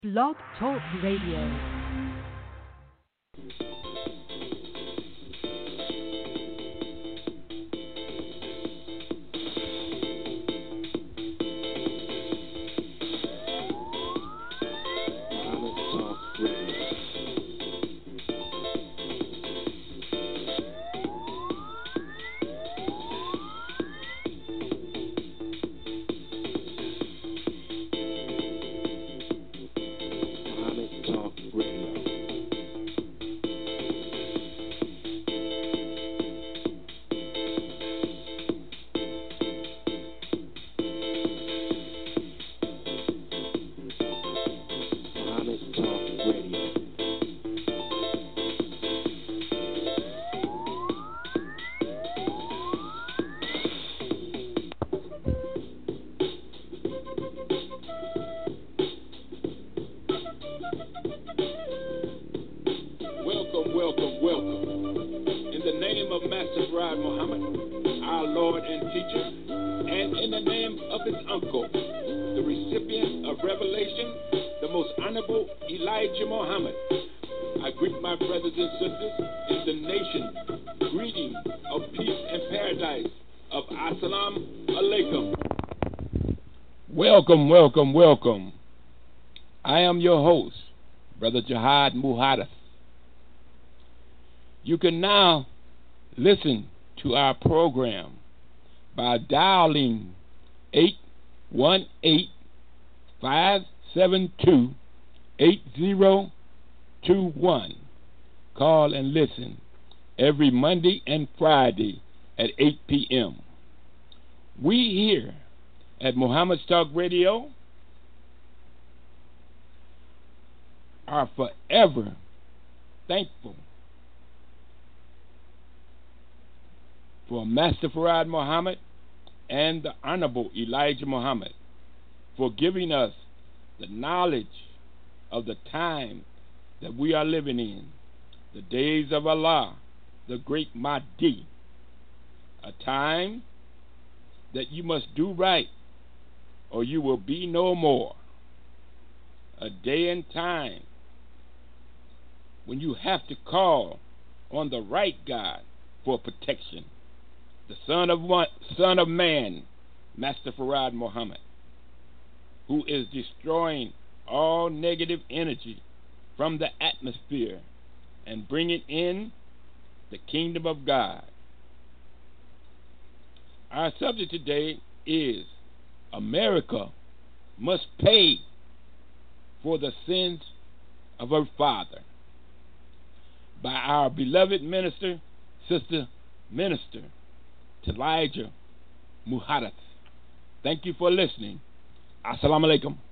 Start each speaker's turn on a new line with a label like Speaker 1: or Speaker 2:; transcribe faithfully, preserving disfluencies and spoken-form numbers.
Speaker 1: Blog Talk Radio. Welcome, welcome, welcome. I am your host, Brother Jihad Muhadath. You can now listen to our program by dialing eight one eight, five seven two, eight zero two one. Call and listen every Monday and Friday at eight p.m. We here at Muhammad's Talk Radio are forever thankful for Master Farad Muhammad and the Honorable Elijah Muhammad for giving us the knowledge of the time that we are living in, the days of Allah, the great Mahdi, a time that you must do right or you will be no more. A day and time when you have to call on the right God for protection. The Son of one, Son of Man, Master Farad Muhammad, who is destroying all negative energy from the atmosphere and bringing in the kingdom of God. Our subject today is America must pay for the sins of her father, by our beloved minister, Sister Minister Elijah Muhadath. Thank you for listening. Assalamu alaikum.